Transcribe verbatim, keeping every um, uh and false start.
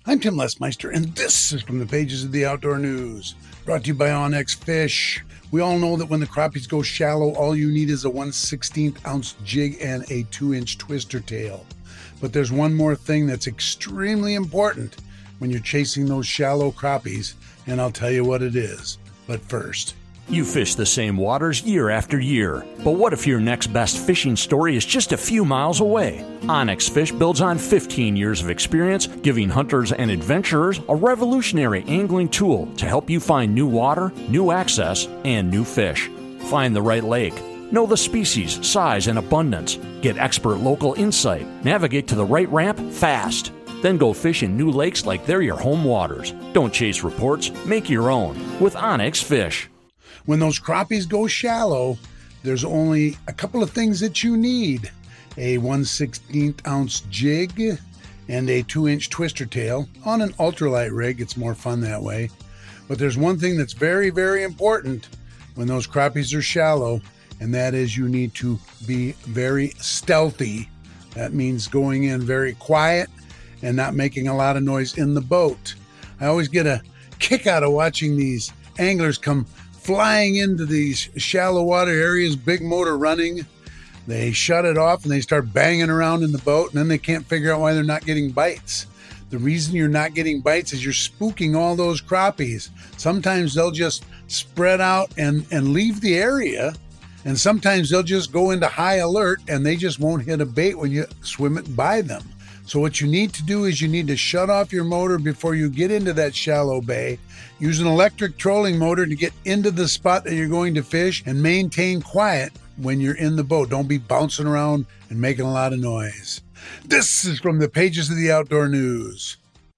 I'm Tim Lesmeister, and this is from the pages of the Outdoor News, brought to you by Onyx Fish. We all know that when the crappies go shallow, all you need is a one sixteenth ounce jig and a two inch twister tail. But there's one more thing that's extremely important when you're chasing those shallow crappies, and I'll tell you what it is. But first, you fish the same waters year after year, but what if your next best fishing story is just a few miles away? Onyx Fish builds on fifteen years of experience, giving hunters and adventurers a revolutionary angling tool to help you find new water, new access, and new fish. Find the right lake. Know the species, size, and abundance. Get expert local insight. Navigate to the right ramp fast. Then go fish in new lakes like they're your home waters. Don't chase reports, make your own with Onyx Fish. When those crappies go shallow, there's only a couple of things that you need. A one sixteenth ounce jig and a two inch twister tail. On an ultralight rig, it's more fun that way. But there's one thing that's very, very important when those crappies are shallow, and that is you need to be very stealthy. That means going in very quiet and not making a lot of noise in the boat. I always get a kick out of watching these anglers come flying into these shallow water areas, big motor running. They shut it off and they start banging around in the boat, and then they can't figure out why they're not getting bites. The reason you're not getting bites is you're spooking all those crappies. Sometimes they'll just spread out and, and leave the area, and sometimes they'll just go into high alert and they just won't hit a bait when you swim it by them. So what you need to do is you need to shut off your motor before you get into that shallow bay. Use an electric trolling motor to get into the spot that you're going to fish, and maintain quiet when you're in the boat. Don't be bouncing around and making a lot of noise. This is from the pages of the Outdoor News.